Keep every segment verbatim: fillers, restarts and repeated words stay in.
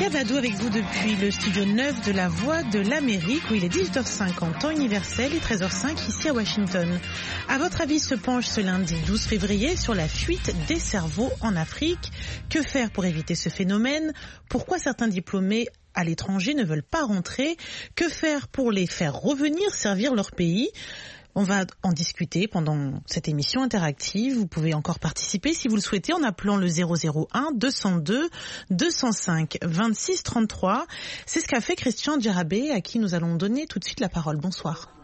Kia Badou avec vous depuis le studio neuf de la Voix de l'Amérique où il est dix-huit heures cinq en temps universel et treize heures cinq ici à Washington. À votre avis se penche ce lundi douze février sur la fuite des cerveaux en Afrique. Que faire pour éviter ce phénomène? Pourquoi certains diplômés à l'étranger ne veulent pas rentrer? Que faire pour les faire revenir servir leur pays? On va en discuter pendant cette émission interactive. Vous pouvez encore participer si vous le souhaitez en appelant le zéro zéro un deux zéro deux deux zéro cinq vingt-six trente-trois. C'est ce qu'a fait Christian Djarabé, à qui nous allons donner tout de suite la parole. Bonsoir.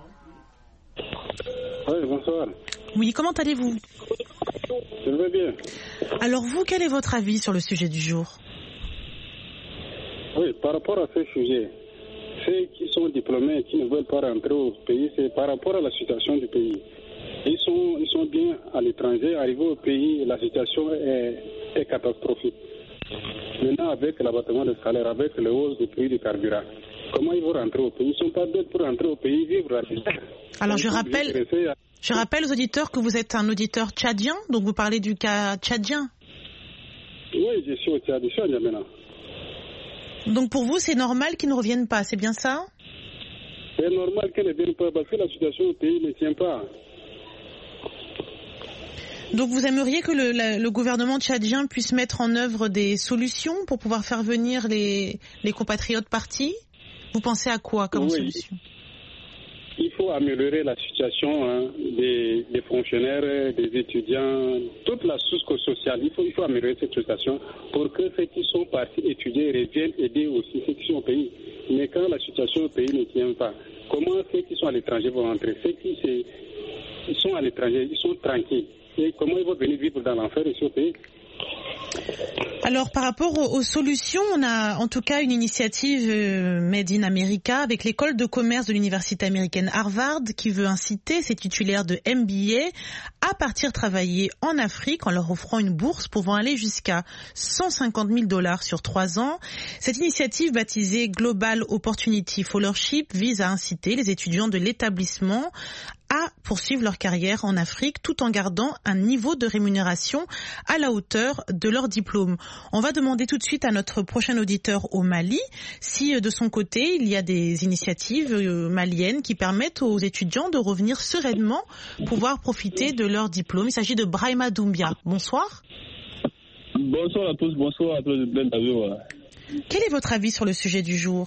Oui, bonsoir. Oui, comment allez-vous? Je vais bien. Alors vous, quel est votre avis sur le sujet du jour? Oui, par rapport à ce sujet, ceux qui sont diplômés et qui ne veulent pas rentrer au pays, c'est par rapport à la situation du pays. Ils sont, ils sont bien à l'étranger, arrivés au pays, la situation est, est catastrophique. Maintenant, avec l'abattement des salaires, avec le hausse du prix du carburant, comment ils vont rentrer au pays? Ils ne sont pas bêtes pour rentrer au pays, vivre la vie. Alors je rappelle, je rappelle aux auditeurs que vous êtes un auditeur tchadien, donc vous parlez du cas tchadien. Oui, je suis au Tchad, je suis à N'Djamena. Donc pour vous, c'est normal qu'ils ne reviennent pas, c'est bien ça? C'est normal qu'ils ne viennent pas parce que la situation au pays ne tient pas. Donc vous aimeriez que le, la, le gouvernement tchadien puisse mettre en œuvre des solutions pour pouvoir faire venir les, les compatriotes partis? Vous pensez à quoi comme oui. solution? Il faut améliorer la situation hein, des, des fonctionnaires, des étudiants, toute la source sociale. Il faut, il faut améliorer cette situation pour que ceux qui sont partis étudier reviennent aider aussi ceux qui sont au pays. Mais quand la situation au pays ne tient pas, comment ceux qui sont à l'étranger vont rentrer? Ceux qui ils sont à l'étranger, ils sont tranquilles. Et comment ils vont venir vivre dans l'enfer ici au pays? Alors par rapport aux, aux solutions, on a en tout cas une initiative euh, Made in America avec l'école de commerce de l'université américaine Harvard qui veut inciter ses titulaires de M B A à partir travailler en Afrique en leur offrant une bourse pouvant aller jusqu'à cent cinquante mille dollars sur trois ans. Cette initiative baptisée Global Opportunity Fellowship vise à inciter les étudiants de l'établissement à poursuivre leur carrière en Afrique tout en gardant un niveau de rémunération à la hauteur de leur diplôme. On va demander tout de suite à notre prochain auditeur au Mali si de son côté il y a des initiatives maliennes qui permettent aux étudiants de revenir sereinement pouvoir profiter de leur diplôme. Il s'agit de Brahima Doumbia. Bonsoir. Bonsoir à tous, bonsoir à tous. Quel est votre avis sur le sujet du jour?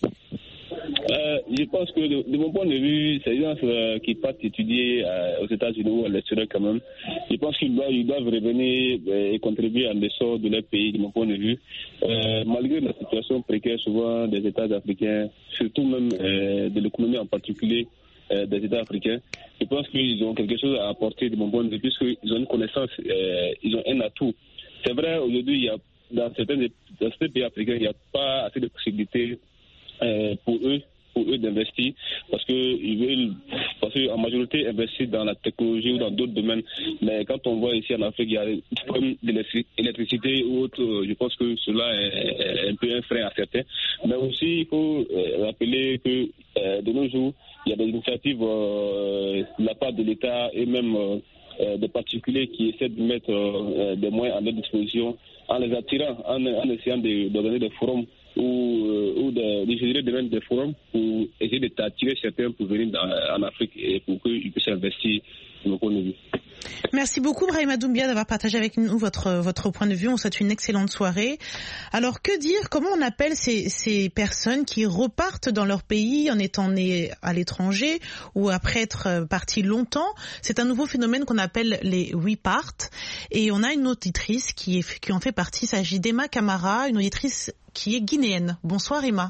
Euh, je pense que de, de mon point de vue, ces gens euh, qui partent étudier euh, aux États-Unis ou à l'extérieur quand même, je pense qu'ils doivent, ils doivent revenir euh, et contribuer à l'essor de leur pays, de mon point de vue. Euh, malgré la situation précaire souvent des États africains, surtout même euh, de l'économie en particulier euh, des États africains, je pense qu'ils ont quelque chose à apporter de mon point de vue, puisqu'ils ont une connaissance, euh, ils ont un atout. C'est vrai, aujourd'hui, il y a, dans certains, dans certains pays africains, il n'y a pas assez de possibilités euh, pour eux. pour eux d'investir parce qu'ils veulent, parce qu'en majorité investir dans la technologie ou dans d'autres domaines. Mais quand on voit ici en Afrique, il y a des problèmes d'électricité ou autre, je pense que cela est un peu un frein à certains. Mais aussi, il faut rappeler que euh, de nos jours, il y a des initiatives euh, de la part de l'État et même euh, des particuliers qui essaient de mettre euh, des moyens à leur disposition en les attirant, en, en essayant d'organiser de, des forums ou, euh, ou de, de générer des, des forums pour essayer d'attirer certains pour venir dans, en Afrique et pour qu'ils puissent investir de mon point de vue. Merci beaucoup Brahima Doumbia d'avoir partagé avec nous votre, votre point de vue. On souhaite une excellente soirée. Alors que dire, comment on appelle ces, ces personnes qui repartent dans leur pays en étant nées à l'étranger ou après être parties longtemps? C'est un nouveau phénomène qu'on appelle les repart. Et on a une auditrice qui, est, qui en fait partie, il s'agit d'Emma Camara, une auditrice qui est guinéenne. Bonsoir Emma.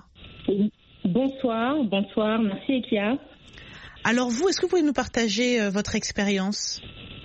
Bonsoir, bonsoir, merci Ekia. Alors vous, est-ce que vous pouvez nous partager euh, votre expérience?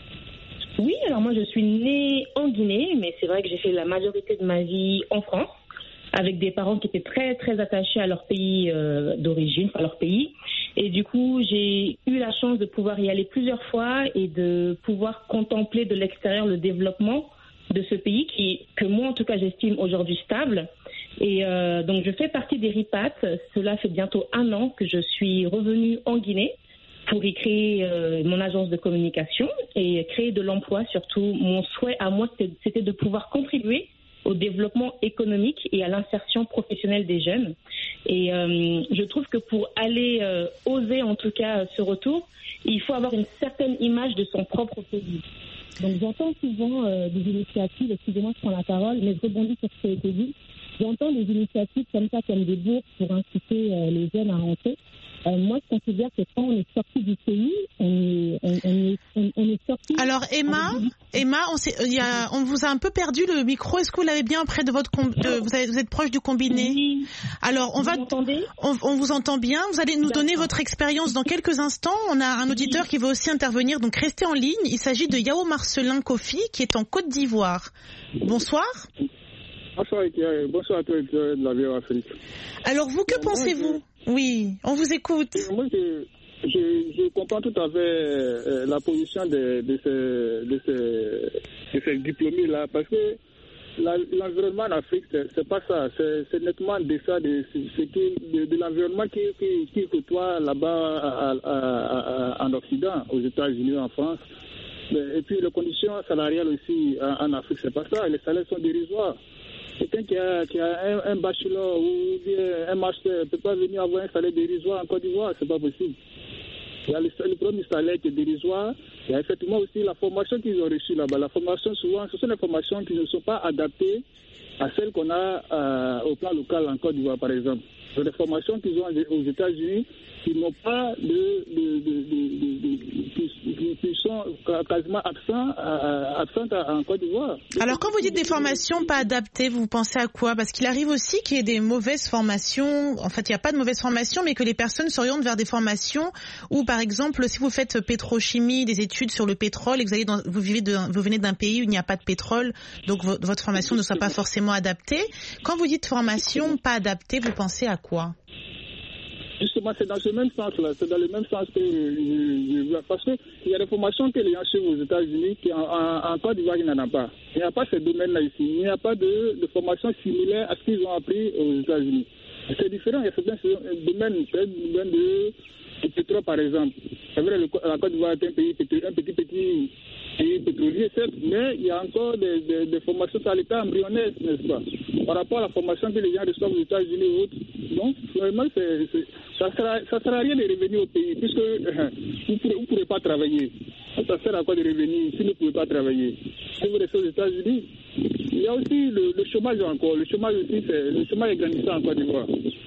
Oui, alors moi je suis née en Guinée, mais c'est vrai que j'ai fait la majorité de ma vie en France, avec des parents qui étaient très très attachés à leur pays euh, d'origine, à leur pays. Et du coup, j'ai eu la chance de pouvoir y aller plusieurs fois et de pouvoir contempler de l'extérieur le développement de ce pays qui, que moi en tout cas j'estime aujourd'hui stable. Et euh, donc je fais partie des RIPAT. Cela fait bientôt un an que je suis revenue en Guinée pour y créer euh, mon agence de communication et créer de l'emploi. Surtout, mon souhait à moi, c'était de pouvoir contribuer au développement économique et à l'insertion professionnelle des jeunes. Et euh, je trouve que pour aller euh, oser en tout cas ce retour, il faut avoir une certaine image de son propre pays. Donc j'entends souvent euh, des initiatives, excusez-moi je prends la parole, mais je rebondis sur ce qui a été dit. J'entends des initiatives comme ça, comme des bourses pour inciter euh, les jeunes à rentrer. Euh, moi, je considère que quand on est sorti du pays, on est, on, on est, on, on est sorti... Alors, Emma, Emma on, s'est, il y a, on vous a un peu perdu le micro. Est-ce que vous l'avez bien près de votre... Com- de, vous, avez, vous êtes proche du combiné? Oui. Alors, on vous va... m'entendez? on, on vous entend bien. Vous allez nous D'accord. donner votre expérience dans quelques instants. On a un auditeur qui veut aussi intervenir, donc restez en ligne. Il s'agit de Yao Marcelin Kofi, qui est en Côte d'Ivoire. Bonsoir. Bonsoir, bonsoir à tous de la V O Afrique. Alors, vous, que pensez-vous? Oui, on vous écoute. Moi, je, je, je comprends tout à fait euh, la position de, de ces, de ces, de ces diplômés-là, parce que la, l'environnement en Afrique, c'est, c'est pas ça. C'est, c'est nettement de ça, de, c'est de, de l'environnement qui, qui, qui côtoie là-bas à, à, à, en Occident, aux États-Unis, en France. Et puis les conditions salariales aussi en, en Afrique, c'est pas ça. Les salaires sont dérisoires. Quelqu'un qui a, qui a un, un bachelor ou un master ne peut pas venir avoir un salaire dérisoire en Côte d'Ivoire, c'est pas possible. Il y a le, le premier salaire qui est dérisoire. Il y a effectivement aussi la formation qu'ils ont reçue là-bas. La formation, souvent, ce sont des formations qui ne sont pas adaptées à celles qu'on a euh, au plan local en Côte d'Ivoire, par exemple. C'est des formations qu'ils ont aux États-Unis qui n'ont pas de, de, de, de, de, de qui, qui sont quasiment absents, euh, absentes en Côte d'Ivoire. Alors, quand vous dites des formations pas adaptées, vous pensez à quoi? Parce qu'il arrive aussi qu'il y ait des mauvaises formations. En fait, il n'y a pas de mauvaises formations, mais que les personnes s'orientent vers des formations où, par exemple, si vous faites pétrochimie, des études sur le pétrole, et que vous, allez dans, vous, vivez de, vous venez d'un pays où il n'y a pas de pétrole, donc vo- votre formation ne soit pas forcément adaptée. Quand vous dites formation pas adaptée, vous pensez à quoi? Justement, c'est dans ce même sens-là, c'est dans le même sens que je, je, parce qu'il y a des formations que les gens suivent aux États-Unis qui en, en, en Côte d'Ivoire, il n'y en a pas. Il n'y a pas ces domaines-là ici. Il n'y a pas de, de formation similaire à ce qu'ils ont appris aux États-Unis. C'est différent. Il y a certains domaines, des domaines de, de pétrole, par exemple. C'est vrai, le, la Côte d'Ivoire est un pays, un petit, petit pays pétrolier, certes, mais il y a encore des, des, des formations à l'état embryonnaire, n'est-ce pas? Par rapport à la formation que les gens reçoivent aux États-Unis et autres. Donc, vraiment, c'est, c'est, ça ne sert, ça sert à rien de revenir au pays, puisque euh, vous ne pourrez, vous pourrez pas travailler. Ça sert à quoi de revenir si vous ne pouvez pas travailler? Si vous restez aux États-Unis, il y a aussi le, le chômage encore. Le chômage aussi, c'est, le chômage est grandissant en Côte d'Ivoire.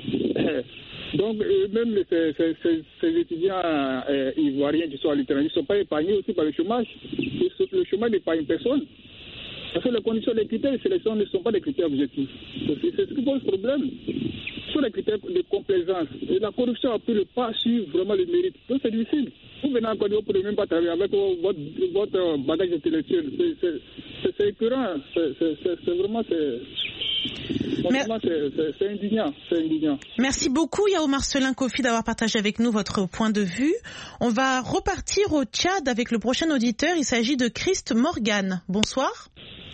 Donc, euh, même ces, ces, ces, ces étudiants euh, ivoiriens qui sont à l'étranger ne sont pas épargnés aussi par le chômage. Le chômage n'épargne personne. Parce que les conditions, les critères de sélection ne sont pas des critères objectifs. C'est, c'est ce qui pose problème. Ce sont des critères de complaisance. Et la corruption a pris le pas sur vraiment le mérite. Donc c'est difficile. Vous venez en Côte d'Ivoire, vous ne pouvez même pas travailler avec votre, votre bagage intellectuel. C'est, c'est, c'est, c'est écœurant. C'est, c'est, c'est, c'est vraiment... C'est, Franchement, c'est, c'est, c'est indignant, c'est indignant. Merci beaucoup, Yao Marcelin Kofi, d'avoir partagé avec nous votre point de vue. On va repartir au Tchad avec le prochain auditeur. Il s'agit de Christ Morgan. Bonsoir.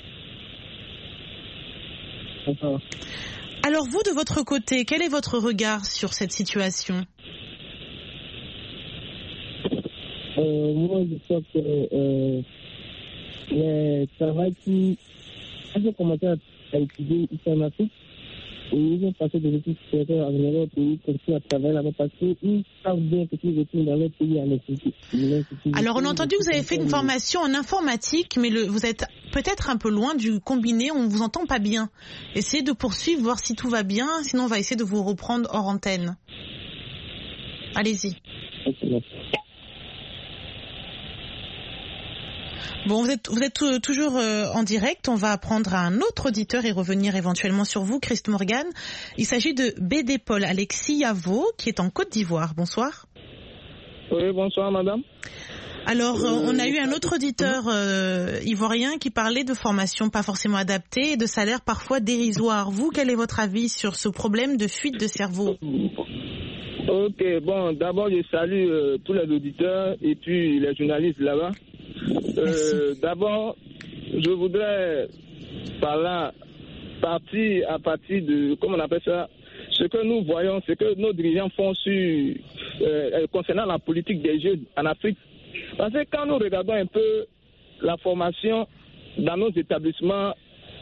Bonsoir. Alors vous, de votre côté, quel est votre regard sur cette situation? euh, Moi, je crois que euh, le travail qui... Quand j'ai commencé à étudier ici en Afrique, ils ont passé des études supérieures en Europe et ils continuent à travailler là-bas parce qu'ils savent bien que s'ils retournent dans leur pays à l'institut. Alors on a entendu que vous avez fait une formation en informatique, mais le, vous êtes peut-être un peu loin du combiné, on ne vous entend pas bien. Essayez de poursuivre, voir si tout va bien, sinon on va essayer de vous reprendre hors antenne. Allez-y. Okay. Bon, vous êtes, vous êtes t- toujours euh, en direct. On va prendre un autre auditeur et revenir éventuellement sur vous, Christ Morgan. Il s'agit de Bédépol Alexis Yavo, qui est en Côte d'Ivoire. Bonsoir. Oui, bonsoir, madame. Alors, euh, on a eu un autre auditeur euh, ivoirien qui parlait de formation pas forcément adaptée et de salaire parfois dérisoire. Vous, quel est votre avis sur ce problème de fuite de cerveau? Ok, bon, d'abord, je salue euh, tous les auditeurs et puis les journalistes là-bas. Euh, d'abord, je voudrais parler partie à partir de, comment on appelle ça, ce que nous voyons, ce que nos dirigeants font sur, euh, concernant la politique des jeunes en Afrique. Parce que quand nous regardons un peu la formation dans nos établissements,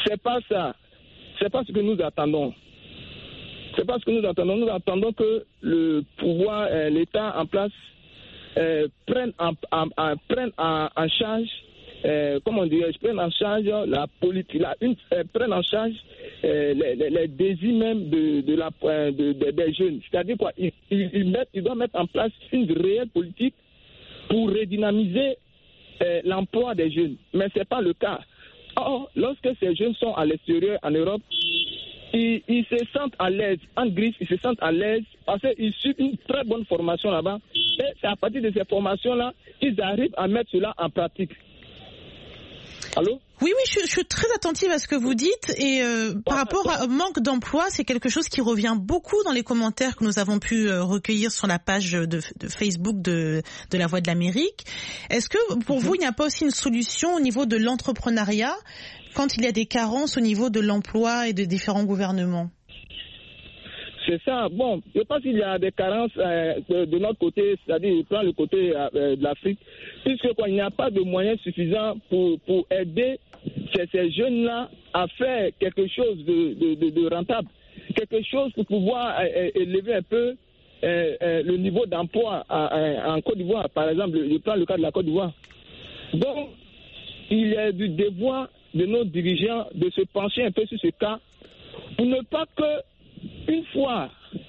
c'est pas ça. C'est pas ce que nous attendons. C'est pas ce que nous attendons. Nous attendons que le pouvoir, euh, l'État en place, euh, prenne en, en, en, prenne en, en charge, euh, comment dirais-je, prenne en charge la politique, la, une, euh, prenne en charge euh, les, les, les désirs même de, de la, euh, de, de, des jeunes. C'est-à-dire quoi, ils, ils, ils, mettent, ils doivent mettre en place une réelle politique pour redynamiser euh, l'emploi des jeunes. Mais c'est pas le cas. Or, lorsque ces jeunes sont à l'extérieur, en Europe, ils, ils se sentent à l'aise. En Grèce, ils se sentent à l'aise parce qu'ils suivent une très bonne formation là-bas. Et c'est à partir de ces formations-là qu'ils arrivent à mettre cela en pratique. Allô? Oui, oui, je, je suis très attentive à ce que vous dites. Et euh, par rapport au manque d'emploi, c'est quelque chose qui revient beaucoup dans les commentaires que nous avons pu euh, recueillir sur la page de, de Facebook de, de La Voix de l'Amérique. Est-ce que pour mm-hmm. vous, il n'y a pas aussi une solution au niveau de l'entrepreneuriat quand il y a des carences au niveau de l'emploi et de différents gouvernements? C'est ça. Bon, je pense qu'il y a des carences euh, de, de notre côté, c'est-à-dire je prends le côté euh, de l'Afrique, puisque quoi, il n'y a pas de moyens suffisants pour, pour aider ces, ces jeunes-là à faire quelque chose de, de, de, de rentable, quelque chose pour pouvoir euh, élever un peu euh, euh, le niveau d'emploi en, en Côte d'Ivoire. Par exemple, je prends le cas de la Côte d'Ivoire. Donc, il est du devoir de nos dirigeants de se pencher un peu sur ce cas pour ne pas que une fois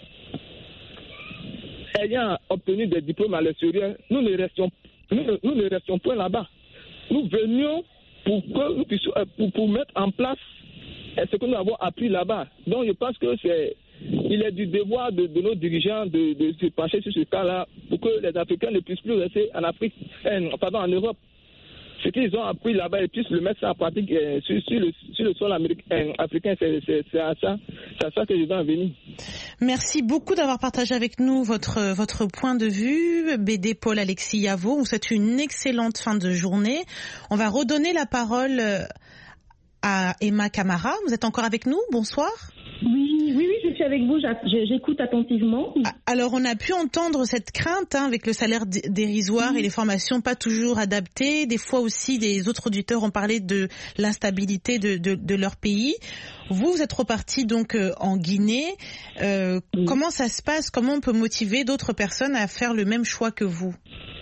ayant obtenu des diplômes à l'extérieur, nous ne restions, nous, nous ne restions pas là-bas. Nous venions pour que nous puissions, pour, pour mettre en place ce que nous avons appris là-bas. Donc je pense que c'est, il est du devoir de, de nos dirigeants de, de se pencher sur ce cas-là pour que les Africains ne puissent plus rester en Afrique, euh, pardon, en Europe. Ce qu'ils ont appris là-bas, ils puissent le mettre en pratique euh, sur, sur, le, sur le sol américain, euh, africain. C'est, c'est, c'est, à ça, c'est à ça que je dois en venir. Merci beaucoup d'avoir partagé avec nous votre, votre point de vue. B D Paul-Alexis Yavo, on vous souhaite une excellente fin de journée. On va redonner la parole à Emma Camara. Vous êtes encore avec nous? Bonsoir. Oui, oui, oui, je suis avec vous, j'écoute attentivement. Alors, on a pu entendre cette crainte hein, avec le salaire dérisoire mmh. et les formations pas toujours adaptées. Des fois aussi, des autres auditeurs ont parlé de l'instabilité de, de, de leur pays. Vous, vous êtes reparti donc euh, en Guinée. Euh, mmh. Comment ça se passe? Comment on peut motiver d'autres personnes à faire le même choix que vous?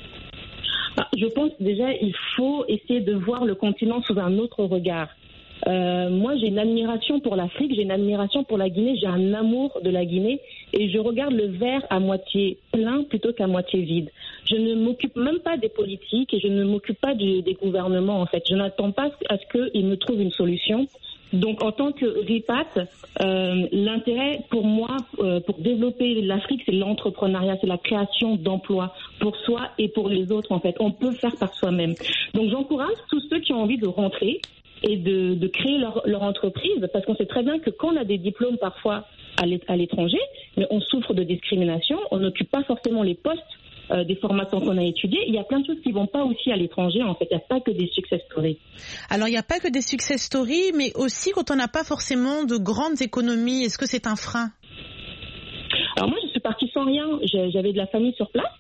Je pense déjà il faut essayer de voir le continent sous un autre regard. Euh, moi, j'ai une admiration pour l'Afrique, j'ai une admiration pour la Guinée, j'ai un amour de la Guinée et je regarde le verre à moitié plein plutôt qu'à moitié vide. Je ne m'occupe même pas des politiques et je ne m'occupe pas du, des gouvernements en fait. Je n'attends pas à ce qu'ils me trouvent une solution. Donc, en tant que RIPAT, euh, l'intérêt pour moi, euh, pour développer l'Afrique, c'est l'entrepreneuriat, c'est la création d'emplois pour soi et pour les autres en fait. On peut faire par soi-même. Donc, j'encourage tous ceux qui ont envie de rentrer et de, de créer leur, leur entreprise, parce qu'on sait très bien que quand on a des diplômes parfois à l'étranger, mais on souffre de discrimination, on n'occupe pas forcément les postes euh, des formations qu'on a étudiés. Il y a plein de choses qui ne vont pas aussi à l'étranger, en fait. Il n'y a pas que des success stories. Alors, il n'y a pas que des success stories, mais aussi quand on n'a pas forcément de grandes économies, est-ce que c'est un frein? Alors moi, je suis partie sans rien. J'avais de la famille sur place.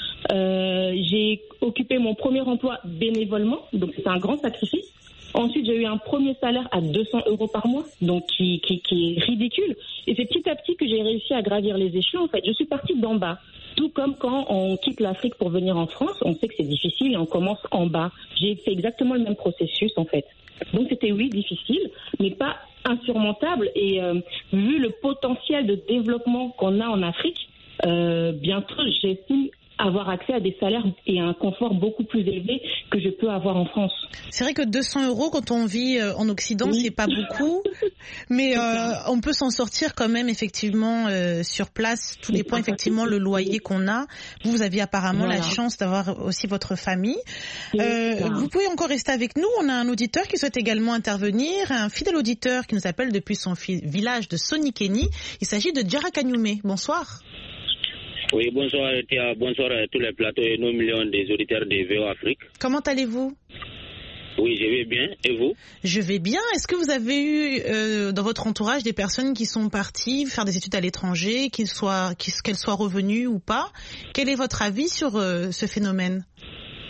Euh, j'ai occupé mon premier emploi bénévolement, donc c'est un grand sacrifice. Ensuite, j'ai eu un premier salaire à deux cents euros par mois, donc qui, qui, qui est ridicule. Et c'est petit à petit que j'ai réussi à gravir les échelons. En fait, je suis partie d'en bas. Tout comme quand on quitte l'Afrique pour venir en France, on sait que c'est difficile et on commence en bas. J'ai fait exactement le même processus, en fait. Donc c'était, oui, difficile, mais pas insurmontable. Et euh, vu le potentiel de développement qu'on a en Afrique, euh, bientôt, j'estime avoir accès à des salaires et à un confort beaucoup plus élevé que je peux avoir en France. C'est vrai que deux cents euros quand on vit en Occident, oui. c'est pas beaucoup, mais euh, on peut s'en sortir quand même effectivement euh, sur place. Tout dépend effectivement le loyer qu'on a. Vous, vous aviez apparemment voilà. la chance d'avoir aussi votre famille. Euh, vous pouvez encore rester avec nous. On a un auditeur qui souhaite également intervenir, un fidèle auditeur qui nous appelle depuis son village de Sonikeni. Il s'agit de Djara Kanyume. Bonsoir. Oui, bonsoir, Tia. Bonsoir à tous les plateaux et nos millions des auditeurs de V O Afrique. Comment allez-vous? Oui, je vais bien. Et vous? Je vais bien. Est-ce que vous avez eu euh, dans votre entourage des personnes qui sont parties faire des études à l'étranger, qu'ils soient, qu'elles soient revenues ou pas? Quel est votre avis sur euh, ce phénomène?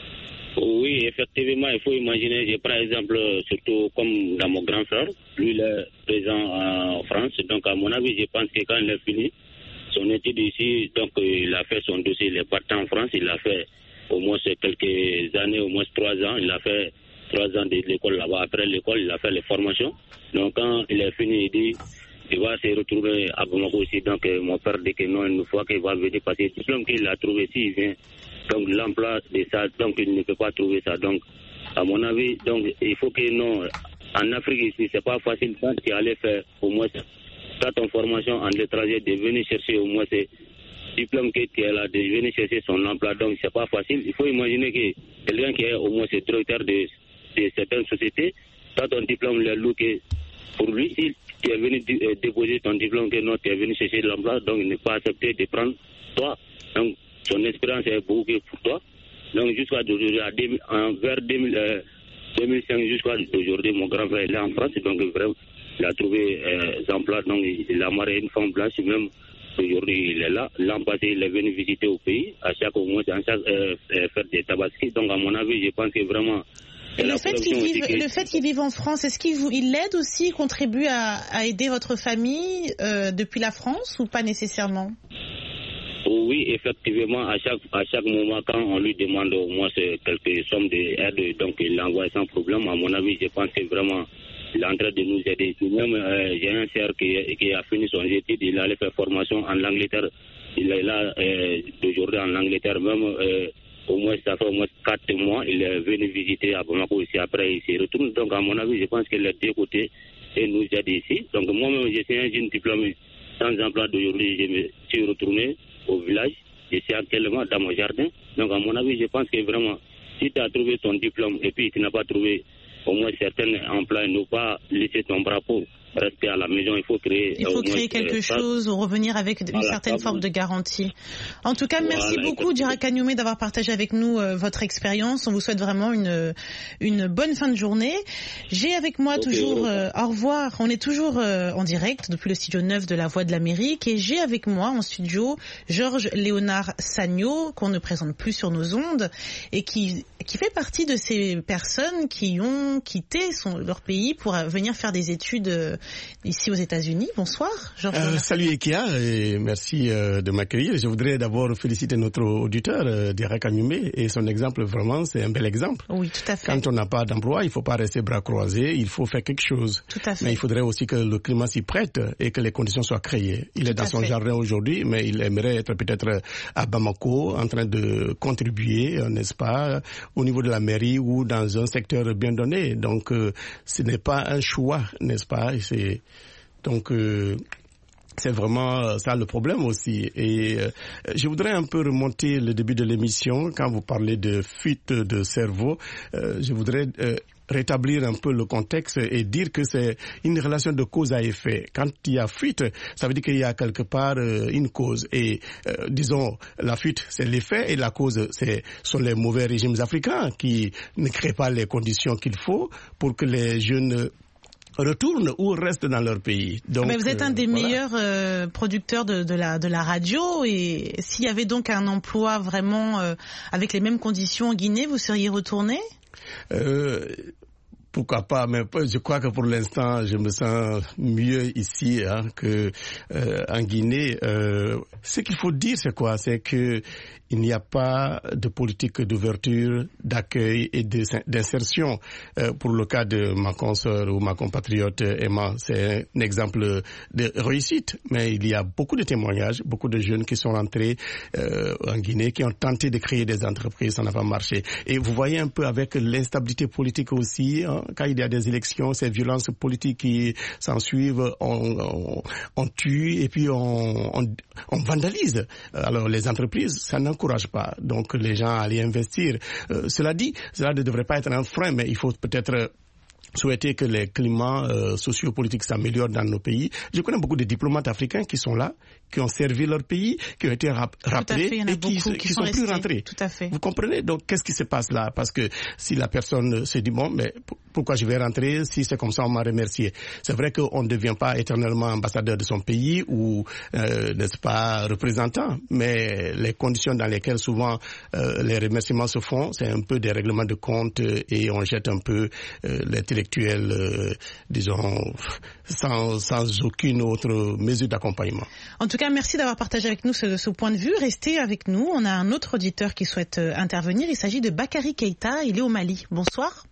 Oui, effectivement, il faut imaginer, je prends exemple, surtout comme dans mon grand frère, lui il est présent en France, donc à mon avis, je pense que quand il a fini son étude ici, donc il a fait son dossier, il est parti en France, il a fait au moins quelques années, au moins trois ans, il a fait trois ans de l'école là-bas, après l'école, il a fait les formations, donc quand il a fini, il dit, il va se retrouver à Bamako aussi, donc mon père dit que non, une fois qu'il va venir, parce que le diplôme qu'il a trouvé ici, il vient. Donc l'emploi de ça, donc il ne peut pas trouver ça. Donc à mon avis, donc il faut que non, en Afrique ici, c'est pas facile quand tu allais faire au moins ta ton formation en l'étranger, de venir chercher au moins ces diplômes que tu as là, de venir chercher son emploi. Donc c'est pas facile. Il faut imaginer que quelqu'un qui est au moins c'est directeur de, de certaines sociétés, toi ton diplôme le look pour lui, si tu es venu déposer ton diplôme que non, tu es venu chercher l'emploi, donc il n'est pas accepté de prendre toi. Donc son expérience est beaucoup pour toi. Donc jusqu'à aujourd'hui, vers deux mille, euh, deux mille cinq jusqu'à aujourd'hui, mon grand frère est là en France, donc vraiment, il a trouvé euh, des emplois, donc il a marié une femme blanche, même aujourd'hui il est là. L'an passé, il est venu visiter au pays, à chaque mois, à chaque euh, faire des tabaski. Donc à mon avis, je pense que vraiment... Et le fait qu'il vive, que... le fait qu'il vive en France, est-ce qu'il vous, il l'aide aussi, contribue à, à aider votre famille euh, depuis la France ou pas nécessairement? Oui, effectivement, à chaque, à chaque moment, quand on lui demande au moins quelques sommes d'aide, donc il l'envoie sans problème. À mon avis, je pense que vraiment, il est en train de nous aider. Même, euh, j'ai un frère qui, qui a fini son étude, il allait faire formation en Angleterre. Il est là euh, aujourd'hui en Angleterre, même euh, au moins, ça fait au moins quatre mois, il est venu visiter à Bamako ici, après il se retourne. Donc, à mon avis, je pense que les deux côtés, il nous aide ici. Donc, moi-même, je suis un jeune diplômé sans emploi d'aujourd'hui, je me suis retourné au village, je suis actuellement dans mon jardin. Donc à mon avis, je pense que vraiment, si tu as trouvé ton diplôme et puis tu n'as pas trouvé au moins certains emplois, ne pas laisser ton drapeau rester à la maison, il faut créer... Il faut créer quelque euh, chose ou revenir avec une voilà, certaine forme de garantie. En tout cas, merci voilà, beaucoup, Djira Kagnoumé, d'avoir partagé avec nous euh, votre expérience. On vous souhaite vraiment une, une bonne fin de journée. J'ai avec moi okay, toujours... Euh, au revoir. On est toujours euh, en direct depuis le studio neuf de La Voix de l'Amérique et j'ai avec moi en studio Georges Léonard Sagno, qu'on ne présente plus sur nos ondes et qui, qui fait partie de ces personnes qui ont quitté son, leur pays pour venir faire des études euh, ici aux États-Unis. Bonsoir, Georges. Euh, salut Ekia et merci euh, de m'accueillir. Je voudrais d'abord féliciter notre auditeur, euh, Djira Kagnoumé, et son exemple, vraiment, c'est un bel exemple. Oui, tout à fait. Quand on n'a pas d'emploi, il ne faut pas rester bras croisés, il faut faire quelque chose. Tout à fait. Mais il faudrait aussi que le climat s'y prête et que les conditions soient créées. Il tout est dans son fait. jardin aujourd'hui, mais il aimerait être peut-être à Bamako, en train de contribuer, n'est-ce pas, au niveau de la mairie ou dans un secteur bien donné. Donc, euh, ce n'est pas un choix, n'est-ce pas? C'est, donc, euh, c'est vraiment ça le problème aussi. Et euh, je voudrais un peu remonter le début de l'émission. Quand vous parlez de fuite de cerveau, euh, je voudrais... Euh, rétablir un peu le contexte et dire que c'est une relation de cause à effet. Quand il y a fuite, ça veut dire qu'il y a quelque part euh, une cause. Et euh, disons, la fuite, c'est l'effet et la cause, c'est sont les mauvais régimes africains qui ne créent pas les conditions qu'il faut pour que les jeunes retournent ou restent dans leur pays. Donc, mais vous êtes un des euh, voilà. meilleurs euh, producteurs de, de, la, de la radio et s'il y avait donc un emploi vraiment euh, avec les mêmes conditions en Guinée, vous seriez retourné ? Euh, pourquoi pas, mais je crois que pour l'instant, je me sens mieux ici hein, que euh, en Guinée. Euh, ce qu'il faut dire, c'est quoi? C'est que il n'y a pas de politique d'ouverture, d'accueil et d'insertion. Euh, pour le cas de ma consoeur ou ma compatriote Emma, c'est un exemple de réussite. Mais il y a beaucoup de témoignages, beaucoup de jeunes qui sont rentrés euh, en Guinée, qui ont tenté de créer des entreprises, ça n'a pas marché. Et vous voyez un peu avec l'instabilité politique aussi, hein, quand il y a des élections, ces violences politiques qui s'ensuivent, on, on, on tue et puis on, on, on vandalise. Alors les entreprises, ça n'encourage pas. Donc les gens à aller investir. Euh, cela dit, cela ne devrait pas être un frein, mais il faut peut-être souhaiter que les climats euh, sociopolitiques s'améliorent dans nos pays. Je connais beaucoup de diplomates africains qui sont là, qui ont servi leur pays, qui ont été rap- rappelés et qui, qui, qui sont, sont plus rentrés. Tout à fait. Vous comprenez? Donc, qu'est-ce qui se passe là? Parce que si la personne se dit, bon, mais pourquoi je vais rentrer si c'est comme ça, on m'a remercié? C'est vrai qu'on ne devient pas éternellement ambassadeur de son pays ou, euh, n'est-ce pas, représentant, mais les conditions dans lesquelles souvent euh, les remerciements se font, c'est un peu des règlements de compte et on jette un peu euh, l'intellectuel Euh, disons, sans, sans aucune autre mesure d'accompagnement. En tout cas, merci d'avoir partagé avec nous ce, ce point de vue. Restez avec nous. On a un autre auditeur qui souhaite euh, intervenir. Il s'agit de Bakary Keïta. Il est au Mali. Bonsoir.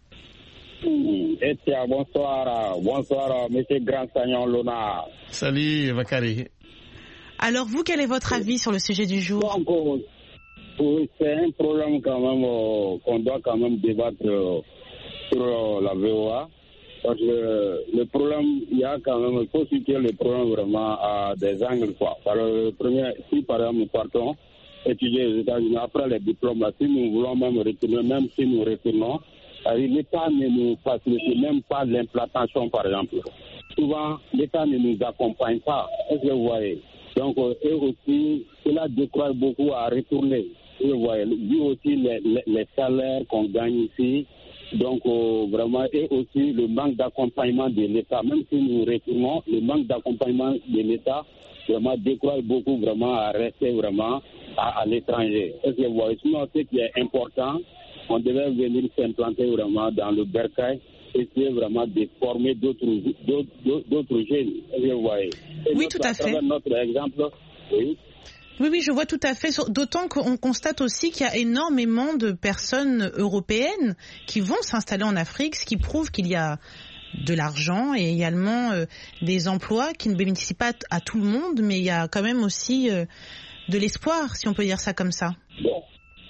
Et tiens, bonsoir. Bonsoir, monsieur Grand Sagnon Lona. Salut, Bakary. Alors, vous, quel est votre avis sur le sujet du jour? Donc, euh, c'est un problème quand même euh, qu'on doit quand même débattre euh, sur euh, la V O A, parce que euh, le problème, il y a quand même, il faut situer le problème vraiment à des angles, quoi. Par le premier, si par exemple nous partons étudier aux États-Unis, après les diplômes, si nous voulons même retourner, même si nous retournons, l'État ne nous facilite même pas l'implantation, par exemple. Souvent, l'État ne nous accompagne pas, est-ce que vous voyez? Donc, euh, eux aussi, cela décroît beaucoup à retourner. Vous voyez, vu aussi les, les, les salaires qu'on gagne ici, donc euh, vraiment, et aussi le manque d'accompagnement de l'État. Même si nous retournons, le manque d'accompagnement de l'État vraiment décroît beaucoup vraiment à rester vraiment à, à l'étranger. Est-ce que vous voyez? Sinon, ce qui est important, on devait venir s'implanter vraiment dans le bercail, essayer vraiment de former d'autres, d'autres, d'autres jeunes. Est-ce que vous voyez? Et oui, notre, tout à, à fait. Notre exemple, oui. Oui, oui, je vois tout à fait. D'autant qu'on constate aussi qu'il y a énormément de personnes européennes qui vont s'installer en Afrique, ce qui prouve qu'il y a de l'argent et également euh, des emplois qui ne bénéficient pas à tout le monde, mais il y a quand même aussi euh, de l'espoir, si on peut dire ça comme ça. Bon.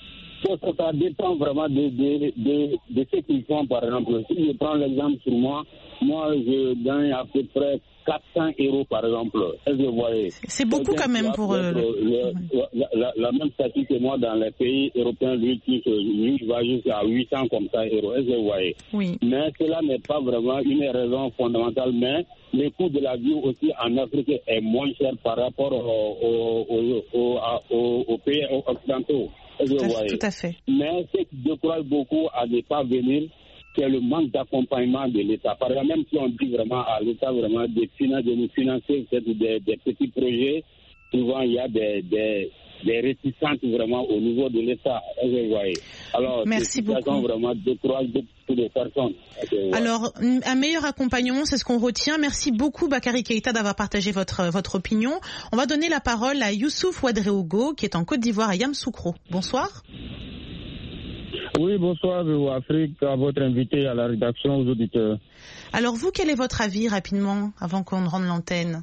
Ça dépend vraiment de, de, de, de ce qu'ils font, par exemple. Si je prends l'exemple sur moi, moi, je gagne à peu près quatre cents euros, par exemple. Est-ce que vous voyez? C'est beaucoup quand même pour... Euh, le, la, la, la même statut que moi dans les pays européens, lui, lui va jusqu'à huit cents comme ça euros. Est-ce que vous voyez? Oui. Mais cela n'est pas vraiment une raison fondamentale, mais le coût de la vie aussi en Afrique est moins cher par rapport aux au, au, au, au pays occidentaux. Tout à, tout à fait. Mais ce qui décourage beaucoup à ne pas venir, c'est le manque d'accompagnement de l'État. Par exemple, même si on dit vraiment à l'État vraiment de, financer, de nous financer des, des petits projets, souvent il y a des, des, des réticences vraiment au niveau de l'État. Vous voyez. Alors, merci beaucoup. Vraiment décourage beaucoup de personnes. Alors, un meilleur accompagnement, c'est ce qu'on retient. Merci beaucoup, Bakary Keïta, d'avoir partagé votre, votre opinion. On va donner la parole à Youssouf Ouadréogo, qui est en Côte d'Ivoire, à Yamoussoukro. Bonsoir. Oui, bonsoir, Afrique, à votre invité, à la rédaction, aux auditeurs. Alors, vous, quel est votre avis, rapidement, avant qu'on rende l'antenne?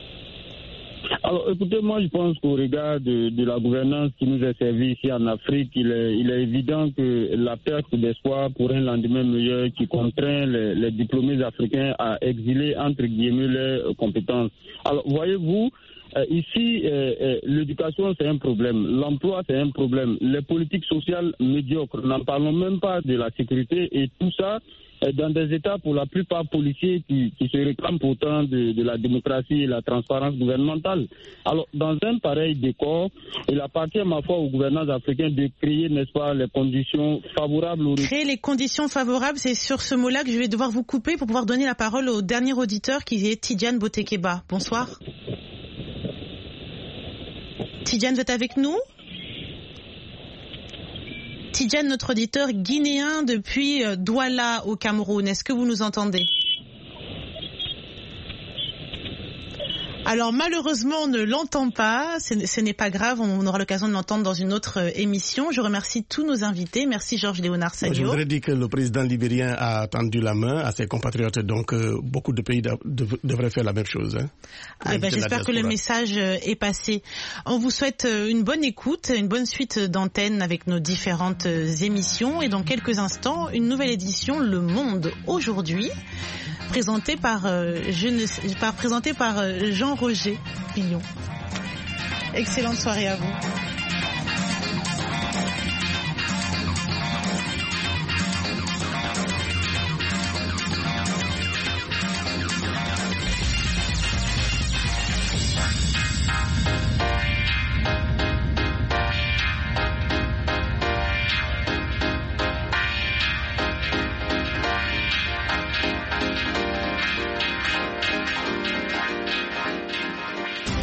Alors, écoutez, moi, je pense qu'au regard de, de la gouvernance qui nous est servie ici en Afrique, il est, il est évident que la perte d'espoir pour un lendemain meilleur qui contraint les, les diplômés africains à exiler, entre guillemets, leurs compétences. Alors, voyez-vous, euh, ici, euh, euh, l'éducation, c'est un problème. L'emploi, c'est un problème. Les politiques sociales médiocres, n'en parlons même pas de la sécurité, et tout ça dans des États pour la plupart policiers qui, qui se réclament pourtant de, de la démocratie et la transparence gouvernementale. Alors, dans un pareil décor, il appartient à ma foi aux gouvernants africains de créer, n'est-ce pas, les conditions favorables au... Créer les conditions favorables, c'est sur ce mot-là que je vais devoir vous couper pour pouvoir donner la parole au dernier auditeur qui est Tidiane Botekeba. Bonsoir. Tidiane, vous êtes avec nous ? Tidiane, notre auditeur guinéen depuis Douala au Cameroun. Est-ce que vous nous entendez? Alors malheureusement on ne l'entend pas, ce, ce n'est pas grave, on aura l'occasion de l'entendre dans une autre émission. Je remercie tous nos invités, merci Georges Léonard Sagno. Je voudrais dire que le président libérien a tendu la main à ses compatriotes, donc euh, beaucoup de pays dev- devraient faire la même chose. Hein, ah ben, j'espère que le message est passé. On vous souhaite une bonne écoute, une bonne suite d'antenne avec nos différentes émissions et dans quelques instants une nouvelle édition Le Monde aujourd'hui. Présenté par, euh, je ne sais, par, présenté par euh, Jean-Roger Pillon. Excellente soirée à vous.